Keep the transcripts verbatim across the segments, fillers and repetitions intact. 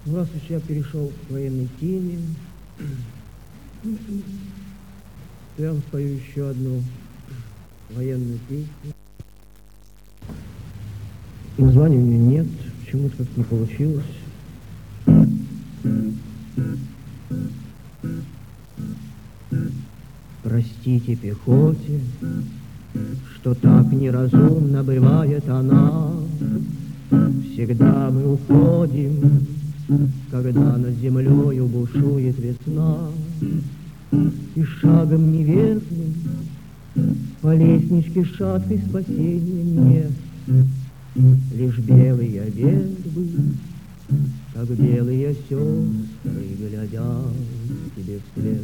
Ну, раз уж я перешел к военной теме, то я вам спою еще одну военную песню. Названия у нее нет, почему-то как-то не получилось. Простите пехоте, что так неразумно бывает она. Всегда мы уходим, когда над землею бушует весна, и шагом неверным по лестничке шаткой спасения нет. Лишь белые вербы, как белые сестры, глядят тебе вслед.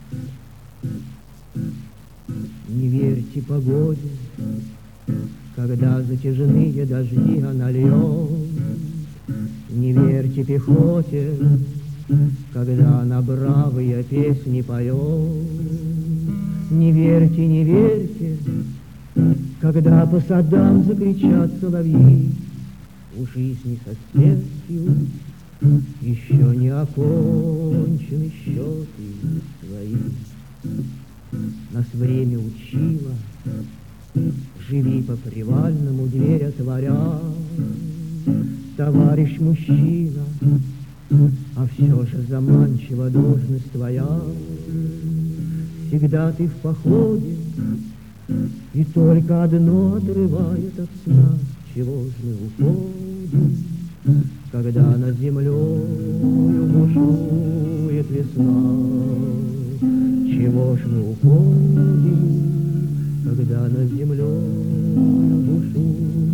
Не верьте погоде, когда затяжные дожди она льет. Не верьте пехоте, когда она бравые песни поет. Не верьте, не верьте, когда по садам закричат соловьи. У жизни со смертью еще не окончены счеты свои. Нас время учило, живи по привальному, дверь отворя. Товарищ мужчина, а все же заманчива должность твоя. Всегда ты в походе, и только одно отрывает от сна. Чего ж мы уходим, когда над землею бушует весна? Чего ж мы уходим, когда над землею бушует